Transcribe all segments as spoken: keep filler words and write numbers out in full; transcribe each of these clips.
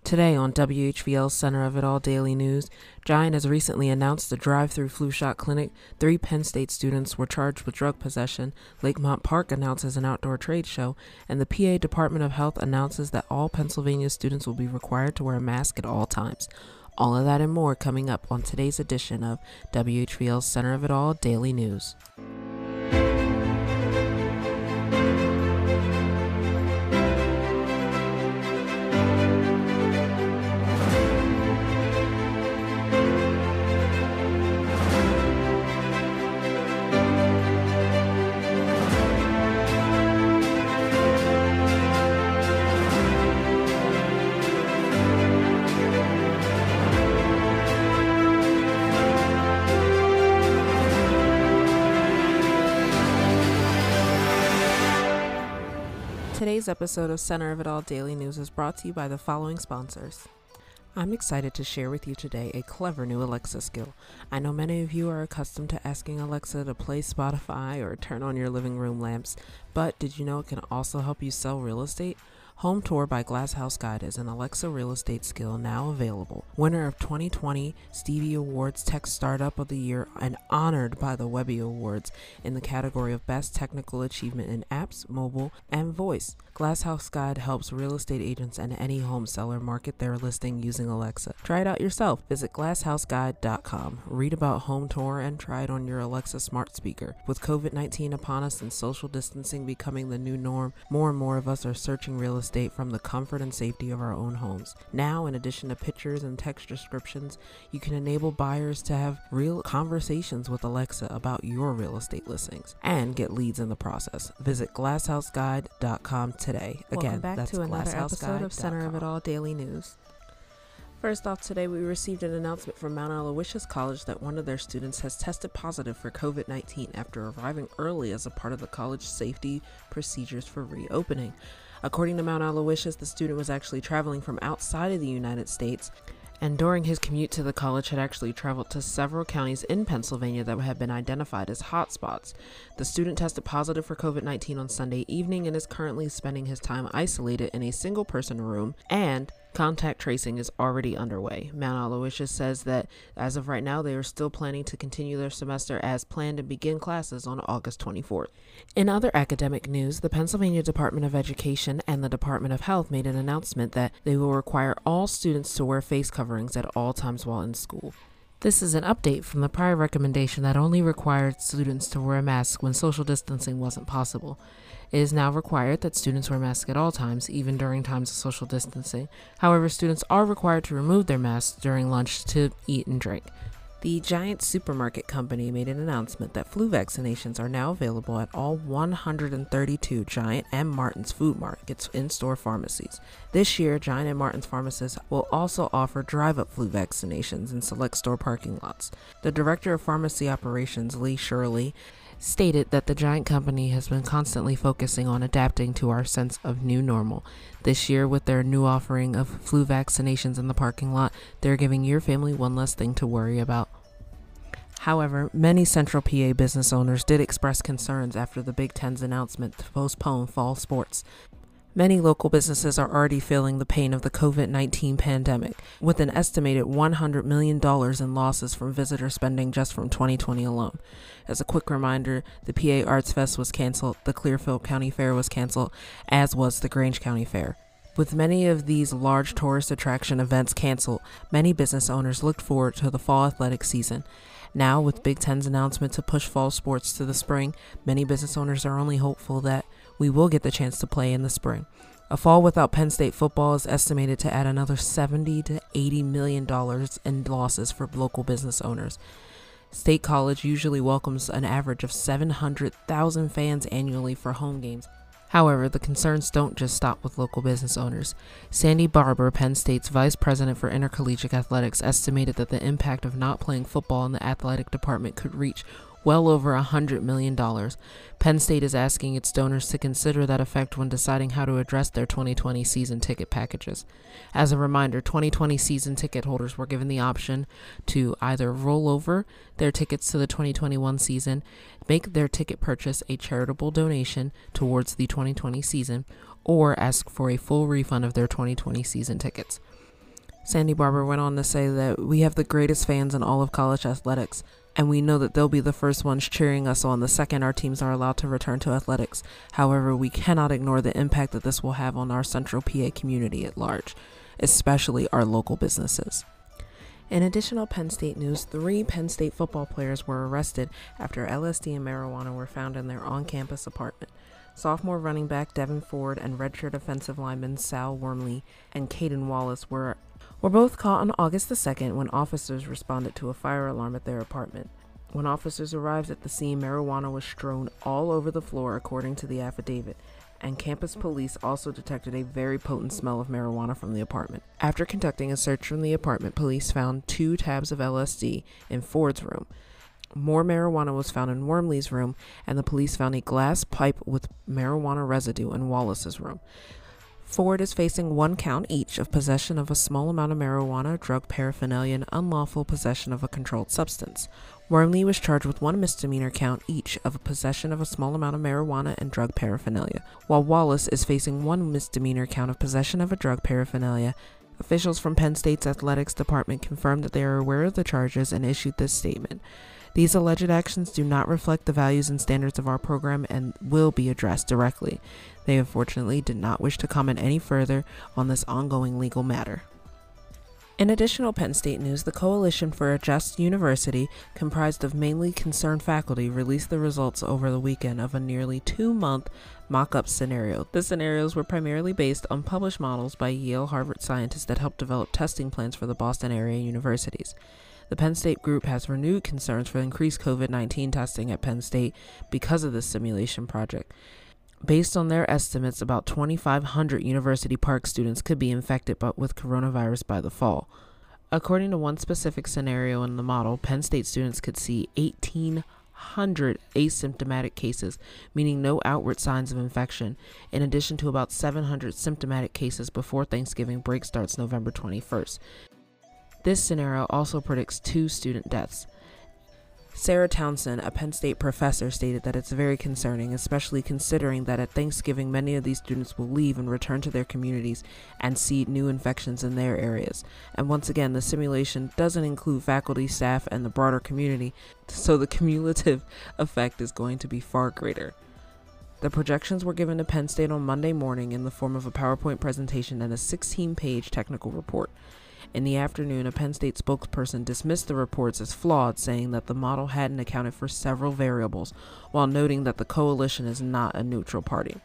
Today on W H V L's Center of It All Daily News, Giant has recently announced a drive-through flu shot clinic. Three Penn State students were charged with drug possession. Lakemont Park announces an outdoor trade show, and the P A Department of Health announces that all Pennsylvania students will be required to wear a mask at all times. All of that and more coming up on today's edition of W H V L's Center of It All Daily News. Today's episode of Center of It All Daily News is brought to you by the following sponsors. I'm excited to share with you today a clever new Alexa skill. I know many of you are accustomed to asking Alexa to play Spotify or turn on your living room lamps, but did you know it can also help you sell real estate? Home Tour by Glass House Guide is an Alexa real estate skill now available. Winner of twenty twenty Stevie Awards Tech Startup of the Year and honored by the Webby Awards in the category of Best Technical Achievement in Apps, Mobile, and Voice. Glass House Guide helps real estate agents and any home seller market their listing using Alexa. Try it out yourself. Visit glass house guide dot com. Read about Home Tour and try it on your Alexa smart speaker. With covid nineteen upon us and social distancing becoming the new norm, more and more of us are searching real estate from the comfort and safety of our own homes. Now, in addition to pictures and text descriptions, you can enable buyers to have real conversations with Alexa about your real estate listings and get leads in the process. Visit glass house guide dot com today. Again, Welcome back that's to another episode of Center of It All Daily News. First off, today we received an announcement from Mount Aloysius College that one of their students has tested positive for covid nineteen after arriving early as a part of the college safety procedures for reopening. According to Mount Aloysius, the student was actually traveling from outside of the United States, and during his commute to the college had actually traveled to several counties in Pennsylvania that had been identified as hotspots. The student tested positive for covid nineteen on Sunday evening and is currently spending his time isolated in a single-person room, and contact tracing is already underway. Mount Aloysius says that as of right now, they are still planning to continue their semester as planned and begin classes on August twenty-fourth. In other academic news, the Pennsylvania Department of Education and the Department of Health made an announcement that they will require all students to wear face coverings at all times while in school. This is an update from the prior recommendation that only required students to wear a mask when social distancing wasn't possible. It is now required that students wear masks at all times, even during times of social distancing. However, students are required to remove their masks during lunch to eat and drink. The Giant Supermarket Company made an announcement that flu vaccinations are now available at all one hundred thirty-two Giant and Martin's Food Markets in-store pharmacies. This year, Giant and Martin's pharmacists will also offer drive-up flu vaccinations in select store parking lots. The Director of Pharmacy Operations, Lee Shirley, stated that the Giant Company has been constantly focusing on adapting to our sense of new normal. This year, with their new offering of flu vaccinations in the parking lot, they're giving your family one less thing to worry about. However, many Central P A business owners did express concerns after the Big Ten's announcement to postpone fall sports. Many local businesses are already feeling the pain of the covid nineteen pandemic, with an estimated one hundred million dollars in losses from visitor spending just from twenty twenty alone. As a quick reminder, the P A Arts Fest was canceled, the Clearfield County Fair was canceled, as was the Grange County Fair. With many of these large tourist attraction events canceled, many business owners looked forward to the fall athletic season. Now, with Big Ten's announcement to push fall sports to the spring, many business owners are only hopeful that we will get the chance to play in the spring. A fall without Penn State football is estimated to add another seventy to eighty million dollars in losses for local business owners. State College usually welcomes an average of seven hundred thousand fans annually for home games. However, the concerns don't just stop with local business owners. Sandy Barber, Penn State's Vice President for Intercollegiate Athletics, estimated that the impact of not playing football in the athletic department could reach well over one hundred million dollars. Penn State is asking its donors to consider that effect when deciding how to address their twenty twenty season ticket packages. As a reminder, twenty twenty season ticket holders were given the option to either roll over their tickets to the twenty twenty-one season, make their ticket purchase a charitable donation towards the twenty twenty season, or ask for a full refund of their twenty twenty season tickets. Sandy Barber went on to say that we have the greatest fans in all of college athletics, and we know that they'll be the first ones cheering us on the second our teams are allowed to return to athletics. However, we cannot ignore the impact that this will have on our Central P A community at large, especially our local businesses. In additional Penn State news, three Penn State football players were arrested after L S D and marijuana were found in their on-campus apartment. Sophomore running back Devin Ford and redshirt offensive lineman Sal Wormley and Caden Wallace were were both caught on August the second when officers responded to a fire alarm at their apartment. When officers arrived at the scene, marijuana was strewn all over the floor, according to the affidavit, and campus police also detected a very potent smell of marijuana from the apartment. After conducting a search from the apartment, police found two tabs of L S D in Ford's room. More marijuana was found in Wormley's room, and the police found a glass pipe with marijuana residue in Wallace's room. Ford is facing one count each of possession of a small amount of marijuana, drug paraphernalia, and unlawful possession of a controlled substance. Wormley was charged with one misdemeanor count each of possession of a small amount of marijuana and drug paraphernalia, while Wallace is facing one misdemeanor count of possession of a drug paraphernalia. Officials from Penn State's athletics department confirmed that they are aware of the charges and issued this statement. These alleged actions do not reflect the values and standards of our program and will be addressed directly. They unfortunately did not wish to comment any further on this ongoing legal matter. In additional Penn State news, the Coalition for a Just University, comprised of mainly concerned faculty, released the results over the weekend of a nearly two-month mock-up scenario. The scenarios were primarily based on published models by Yale Harvard scientists that helped develop testing plans for the Boston area universities. The Penn State group has renewed concerns for increased COVID nineteen testing at Penn State because of this simulation project. Based on their estimates, about twenty-five hundred University Park students could be infected but with coronavirus by the fall. According to one specific scenario in the model, Penn State students could see eighteen hundred asymptomatic cases, meaning no outward signs of infection, in addition to about seven hundred symptomatic cases before Thanksgiving break starts November twenty-first. This scenario also predicts two student deaths. Sarah Townsend, a Penn State professor, stated that it's very concerning, especially considering that at Thanksgiving many of these students will leave and return to their communities and see new infections in their areas. And once again, the simulation doesn't include faculty, staff, and the broader community, so the cumulative effect is going to be far greater. The projections were given to Penn State on Monday morning in the form of a PowerPoint presentation and a sixteen-page technical report. In the afternoon, a Penn State spokesperson dismissed the reports as flawed, saying that the model hadn't accounted for several variables, while noting that the coalition is not a neutral party.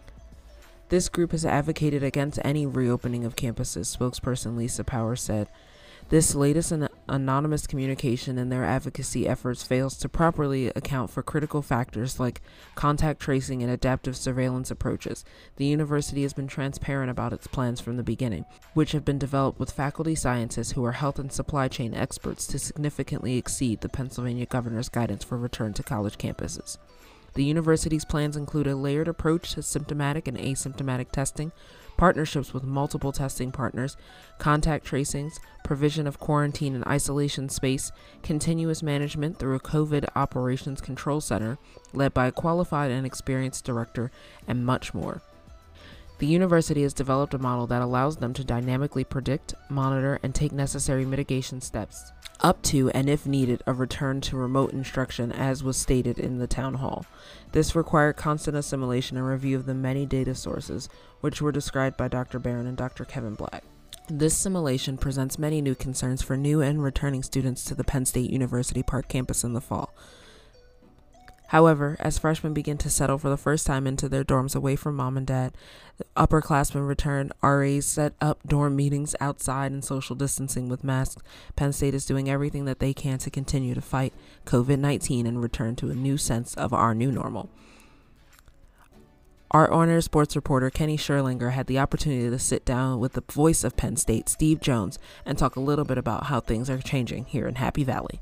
This group has advocated against any reopening of campuses, spokesperson Lisa Powers said. This latest an anonymous communication in their advocacy efforts fails to properly account for critical factors like contact tracing and adaptive surveillance approaches. The university has been transparent about its plans from the beginning, which have been developed with faculty scientists who are health and supply chain experts to significantly exceed the Pennsylvania governor's guidance for return to college campuses. The university's plans include a layered approach to symptomatic and asymptomatic testing, partnerships with multiple testing partners, contact tracings, provision of quarantine and isolation space, continuous management through a COVID operations control center led by a qualified and experienced director, and much more. The university has developed a model that allows them to dynamically predict, monitor, and take necessary mitigation steps, up to, and if needed, a return to remote instruction, as was stated in the town hall. This required constant assimilation and review of the many data sources, which were described by Doctor Barron and Doctor Kevin Black. This simulation presents many new concerns for new and returning students to the Penn State University Park campus in the fall. However, as freshmen begin to settle for the first time into their dorms away from mom and dad, upperclassmen return, R As set up dorm meetings outside and social distancing with masks, Penn State is doing everything that they can to continue to fight COVID nineteen and return to a new sense of our new normal. Our on-air sports reporter Kenny Scherlinger had the opportunity to sit down with the voice of Penn State, Steve Jones, and talk a little bit about how things are changing here in Happy Valley.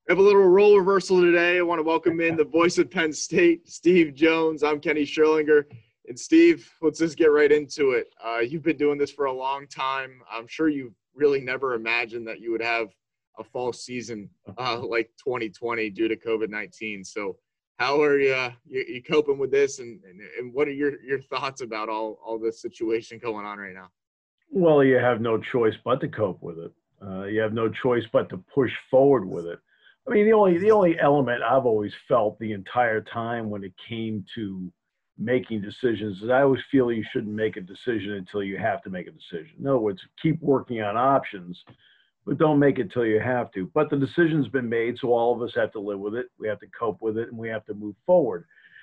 We have a little role reversal today. I want to welcome in the voice of Penn State, Steve Jones. I'm Kenny Scherlinger. And Steve, let's just get right into it. Uh, you've been doing this for a long time. I'm sure you really never imagined that you would have a fall season uh, like twenty twenty due to COVID nineteen. So how are you, you, you coping with this, and, and, and what are your, your thoughts about all, all this situation going on right now? Well, you have no choice but to cope with it. Uh, you have no choice but to push forward with it. I mean, the only the only element I've always felt the entire time when it came to making decisions is I always feel you shouldn't make a decision until you have to make a decision. In other words, keep working on options, but don't make it till you have to. But the decision's been made, so all of us have to live with it. We have to cope with it, and we have to move forward.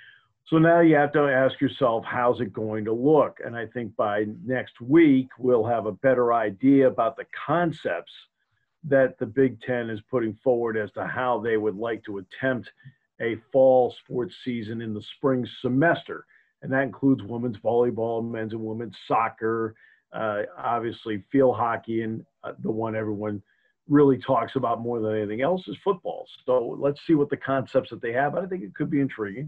So now you have to ask yourself, how's it going to look? And I think by next week, we'll have a better idea about the concepts that the Big Ten is putting forward as to how they would like to attempt a fall sports season in the spring semester. And that includes women's volleyball, men's and women's soccer, uh, obviously field hockey, and uh, the one everyone really talks about more than anything else is football. So let's see what the concepts that they have. I think it could be intriguing.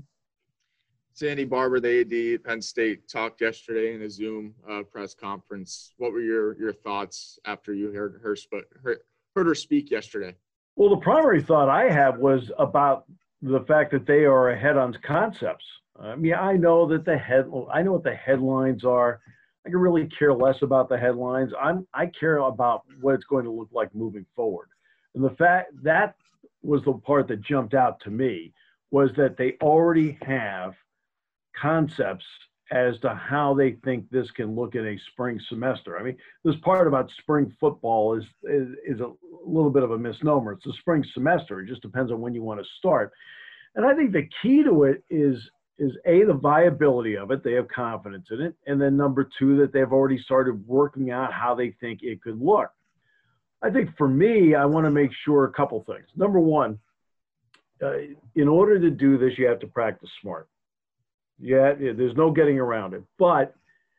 Sandy Barbour, the A D at Penn State, talked yesterday in a Zoom uh, press conference. What were your, your thoughts after you heard her, sp- her heard her speak yesterday? Well, the primary thought I had was about the fact that they are ahead on concepts. I mean, I know that the head, I know what the headlines are. I can really care less about the headlines. I'm, I care about what it's going to look like moving forward. And the fact that was the part that jumped out to me, was that they already have concepts as to how they think this can look in a spring semester. I mean, this part about spring football is, is, is a little bit of a misnomer. It's a spring semester. It just depends on when you want to start. And I think the key to it is, is A, the viability of it. They have confidence in it. And then number two, that they've already started working out how they think it could look. I think for me, I want to make sure a couple things. Number one, uh, in order to do this, you have to practice smart. Yeah, there's no getting around it. But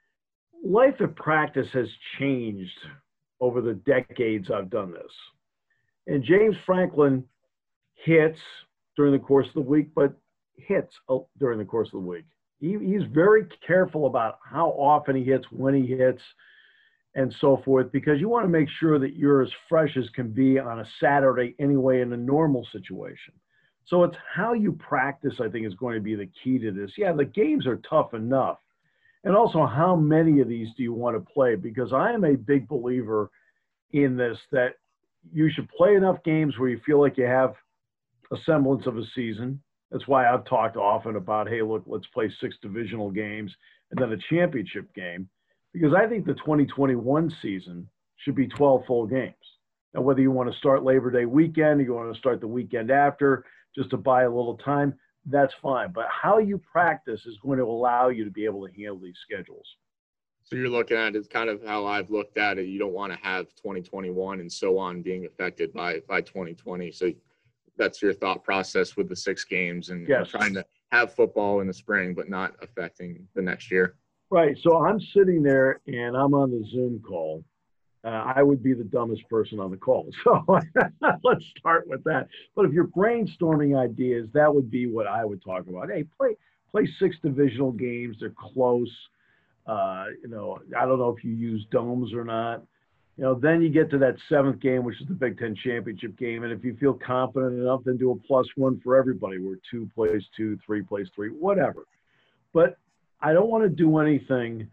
life at practice has changed over the decades I've done this. And James Franklin hits during the course of the week, but hits during the course of the week. He, he's very careful about how often he hits, when he hits, and so forth, because you want to make sure that you're as fresh as can be on a Saturday anyway in a normal situation. So it's how you practice, I think, is going to be the key to this. Yeah, the games are tough enough. And also, how many of these do you want to play? Because I am a big believer in this, that you should play enough games where you feel like you have a semblance of a season. That's why I've talked often about, hey, look, let's play six divisional games and then a championship game. Because I think the twenty twenty-one season should be twelve full games. Now, whether you want to start Labor Day weekend, or you want to start the weekend after, just to buy a little time, that's fine. But how you practice is going to allow you to be able to handle these schedules. So you're looking at it kind of how I've looked at it. You don't want to have twenty twenty-one and so on being affected by, by twenty twenty. So that's your thought process with the six games and yes. trying to have football in the spring, but not affecting the next year. Right. So I'm sitting there and I'm on the Zoom call. Uh, I would be the dumbest person on the call. So let's start with that. But if you're brainstorming ideas, that would be what I would talk about. Hey, play play six divisional games. They're close. Uh, you know, I don't know if you use domes or not. You know, then you get to that seventh game, which is the Big Ten championship game. And if you feel confident enough, then do a plus one for everybody, where two plays two, three plays three, whatever. But I don't want to do anything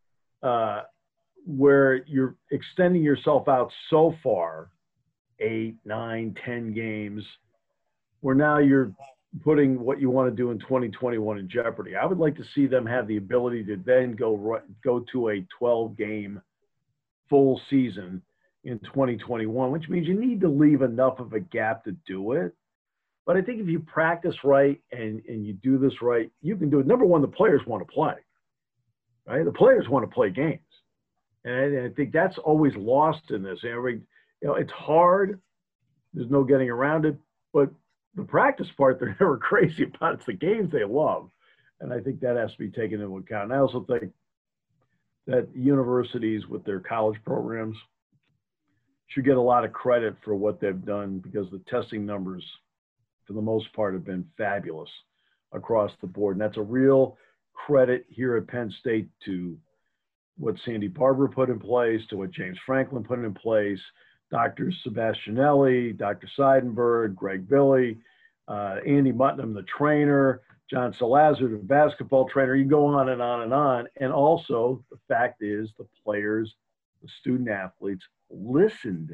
uh, where you're extending yourself out so far, eight, nine, ten games, where now you're putting what you want to do in twenty twenty-one in jeopardy. I would like to see them have the ability to then go go to a twelve game full season in twenty twenty-one, which means you need to leave enough of a gap to do it. But I think if you practice right and, and you do this right, you can do it. Number one, the players want to play, right? The players want to play games. And I, I think that's always lost in this. Every, you know, it's hard. There's no getting around it. But the practice part, they're never crazy about. It's the games they love. And I think that has to be taken into account. And I also think that universities with their college programs should get a lot of credit for what they've done, because the testing numbers, for the most part, have been fabulous across the board. And that's a real credit here at Penn State to what Sandy Barber put in place, to what James Franklin put in place, Doctor Sebastianelli, Doctor Seidenberg, Greg Billy, uh, Andy Mutnam, the trainer, John Salazar, the basketball trainer. You go on and on and on. And also, the fact is, the players, the student athletes listened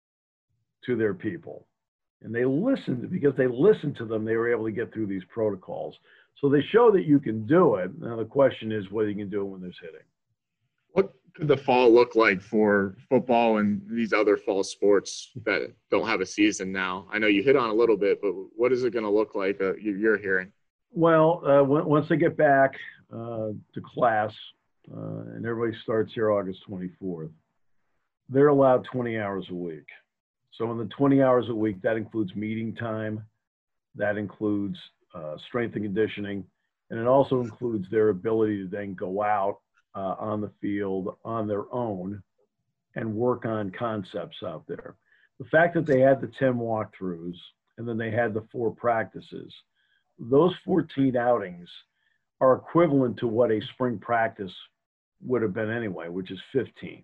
to their people. And they listened, because they listened to them, they were able to get through these protocols. So they show that you can do it. Now the question is whether you can do it when there's hitting. What could the fall look like for football and these other fall sports that don't have a season now? I know you hit on a little bit, but what is it going to look like uh, you're hearing? Well, uh, once they get back uh, to class, uh, and everybody starts here August twenty-fourth, they're allowed twenty hours a week. So in the twenty hours a week, that includes meeting time, that includes uh, strength and conditioning, and it also includes their ability to then go out uh, on the field on their own and work on concepts out there. The fact that they had the ten walkthroughs and then they had the four practices, those fourteen outings are equivalent to what a spring practice would have been anyway, which is fifteen.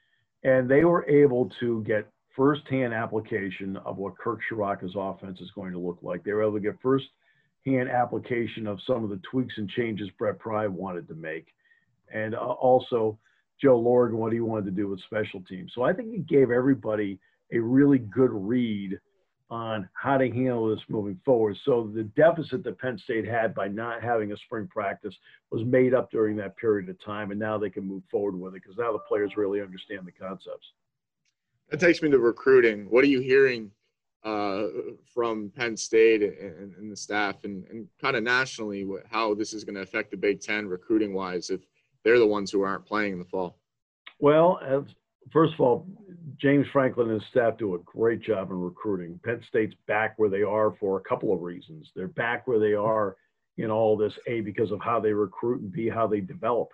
And they were able to get firsthand application of what Kirk Ciarrocca's offense is going to look like. They were able to get firsthand application of some of the tweaks and changes Brett Pry wanted to make. And uh, also Joe Lorg and what he wanted to do with special teams. So I think he gave everybody a really good read on how to handle this moving forward. So the deficit that Penn State had by not having a spring practice was made up during that period of time, and now they can move forward with it because now the players really understand the concepts. That takes me to recruiting. What are you hearing uh, from Penn State and, and the staff and, and kind of nationally, how this is going to affect the Big Ten recruiting-wise if they're the ones who aren't playing in the fall? Well, as, first of all, James Franklin and his staff do a great job in recruiting. Penn State's back where they are for a couple of reasons. They're back where they are in all this, A, because of how they recruit, and B, how they develop.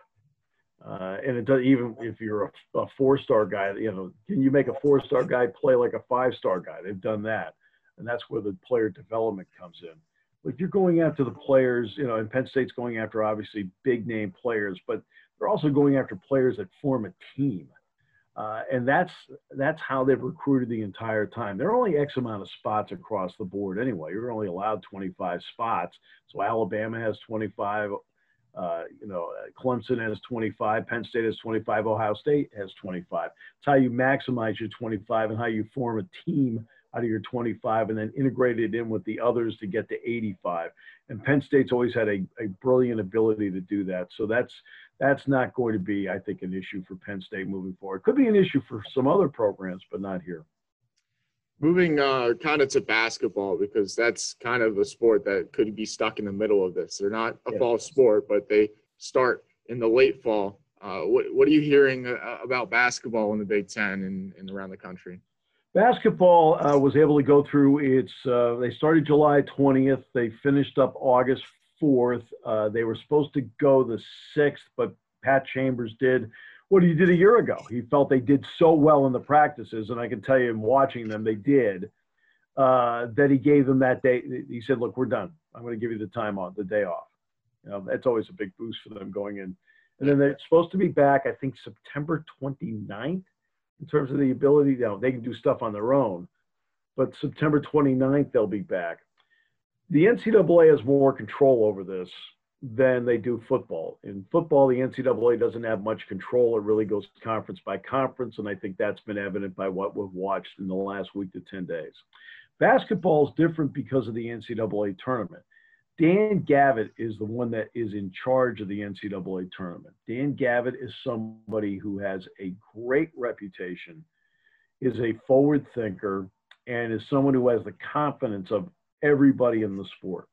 Uh, and it does, even if you're a, a four-star guy, you know, can you make a four-star guy play like a five-star guy? They've done that. And that's where the player development comes in. If you're going after the players, you know, and Penn State's going after obviously big-name players, but they're also going after players that form a team. Uh, and that's that's how they've recruited the entire time. There are only X amount of spots across the board anyway. You're only allowed twenty-five spots. So Alabama has twenty-five. Uh, you know, Clemson has twenty-five. Penn State has twenty-five. Ohio State has twenty-five. It's how you maximize your twenty-five and how you form a team out of your twenty-five and then integrate it in with the others to get to eighty-five. And Penn State's always had a, a brilliant ability to do that. So that's that's not going to be, I think, an issue for Penn State moving forward. Could be an issue for some other programs, but not here. Moving uh, kind of to basketball, because that's kind of a sport that could be stuck in the middle of this. They're not a yeah. fall sport, but they start in the late fall. Uh, what, what are you hearing uh, about basketball in the Big Ten and, and around the country? Basketball uh, was able to go through its, uh, they started July twentieth. They finished up August fourth. Uh, they were supposed to go the sixth, but Pat Chambers did what he did a year ago. He felt they did so well in the practices, and I can tell you in watching them, they did, uh, that he gave them that day. He said, look, we're done. I'm going to give you the time off, the day off. You know, that's always a big boost for them going in. And then they're supposed to be back, I think, September twenty-ninth. In terms of the ability, you know, they can do stuff on their own, but September twenty-ninth, they'll be back. The N C double A has more control over this than they do football. In football, the N C double A doesn't have much control. It really goes conference by conference, and I think that's been evident by what we've watched in the last week to ten days. Basketball is different because of the N C double A tournament. Dan Gavitt is the one that is in charge of the N C double A tournament. Dan Gavitt is somebody who has a great reputation, is a forward thinker, and is someone who has the confidence of everybody in the sport.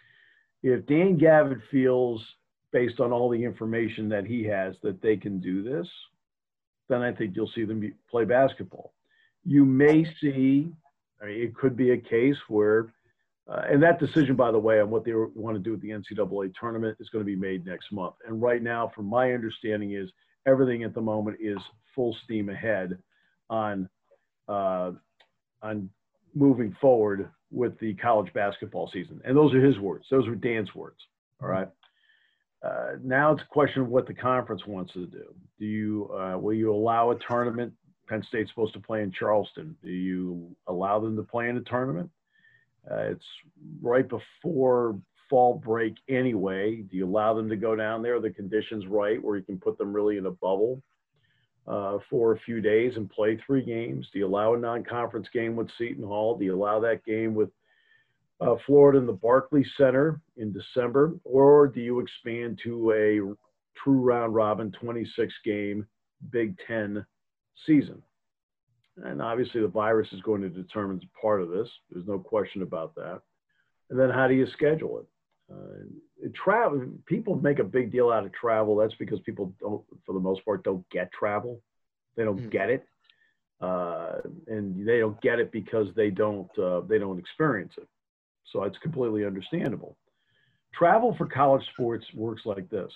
If Dan Gavitt feels, based on all the information that he has, that they can do this, then I think you'll see them be, play basketball. You may see, I mean, it could be a case where Uh, and that decision, by the way, on what they want to do with the N C double A tournament is going to be made next month. And right now, from my understanding, is everything at the moment is full steam ahead on uh, on moving forward with the college basketball season. And those are his words. Those were Dan's words. All right. Uh, now it's a question of what the conference wants to do. Do you, uh, will you allow a tournament? Penn State's supposed to play in Charleston. Do you allow them to play in a tournament? Uh, it's right before fall break anyway. Do you allow them to go down there? Are the conditions right where you can put them really in a bubble uh, for a few days and play three games? Do you allow a non-conference game with Seton Hall? Do you allow that game with uh, Florida in the Barclays Center in December? Or do you expand to a true round robin twenty-six game Big Ten season? And obviously the virus is going to determine part of this. There's no question about that. And then how do you schedule it? Uh, travel, people make a big deal out of travel. That's because people don't, for the most part, don't get travel. They don't mm. get it. Uh, and they don't get it because they don't, uh, they don't experience it. So it's completely understandable. Travel for college sports works like this.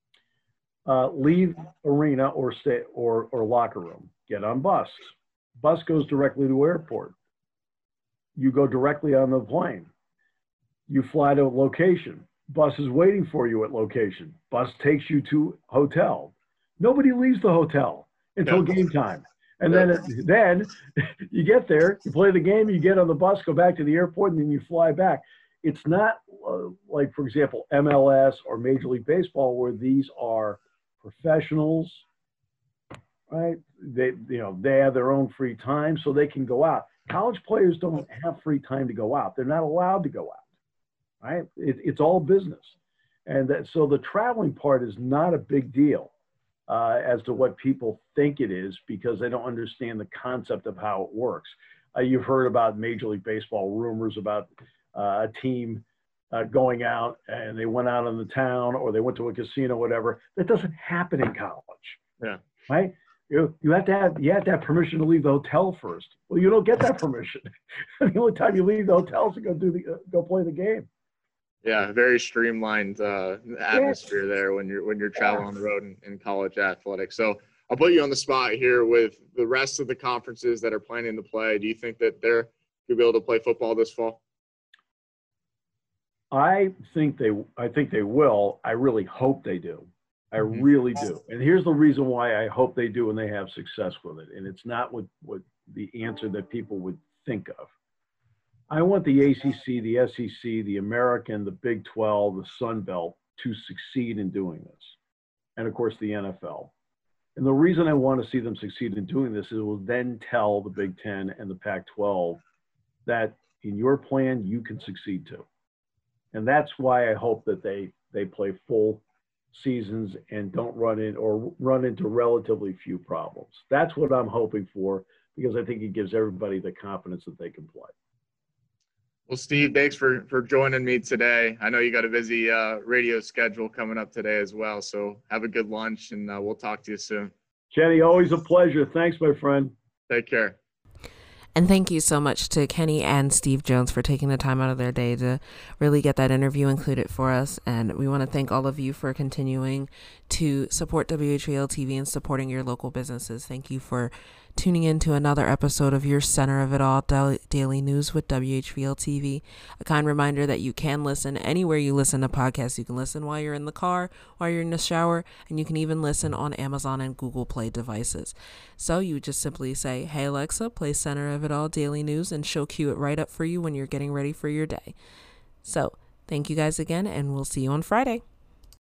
Uh, leave arena or stay or, or locker room, get on bus. Bus goes directly to airport. You go directly on the plane. You fly to a location. Bus is waiting for you at location. Bus takes you to hotel. Nobody leaves the hotel until yeah. game time. And yeah. then, then you get there, you play the game, you get on the bus, go back to the airport, and then you fly back. It's not uh, like, for example, M L S or Major League Baseball, where these are professionals, right? They, you know, they have their own free time, so they can go out. College players don't have free time to go out. They're not allowed to go out, right? It, it's all business. And that, so the traveling part is not a big deal uh, as to what people think it is, because they don't understand the concept of how it works. Uh, you've heard about Major League Baseball rumors about uh, a team uh, going out and they went out in the town or they went to a casino, whatever. That doesn't happen in college, yeah. right? You, you have to have you have to have permission to leave the hotel first. Well, you don't get that permission. The only time you leave the hotel is to go do the uh, go play the game. Yeah, very streamlined uh, atmosphere yes. there when you're when you're traveling yeah. on the road in, in college athletics. So I'll put you on the spot here with the rest of the conferences that are planning to play. Do you think that they're going to be able to play football this fall? I think they I think they will. I really hope they do. I Mm-hmm. really do. And here's the reason why I hope they do and they have success with it. And it's not what, what the answer that people would think of. I want the A C C, the S E C, the American, the Big twelve, the Sun Belt to succeed in doing this. And of course, the N F L. And the reason I want to see them succeed in doing this is it will then tell the Big Ten and the Pac twelve that in your plan, you can succeed too. And that's why I hope that they, they play full seasons and don't run in or run into relatively few problems. That's what I'm hoping for, because I think it gives everybody the confidence that they can play. Well, Steve, thanks for, for joining me today. I know you got a busy uh, radio schedule coming up today as well, so have a good lunch, and uh, we'll talk to you soon. Kenny, always a pleasure. Thanks, my friend. Take care. And thank you so much to Kenny and Steve Jones for taking the time out of their day to really get that interview included for us. And we want to thank all of you for continuing to support W H V L T V and supporting your local businesses. Thank you for tuning in to another episode of your Center of It All Daily News with W H V L T V. A kind reminder that you can listen anywhere you listen to podcasts. You can listen while you're in the car, while you're in the shower, and you can even listen on Amazon and Google Play devices. So you just simply say, "Hey Alexa, play Center of It All Daily News," and she'll cue it right up for you when you're getting ready for your day. So thank you guys again, and we'll see you on Friday.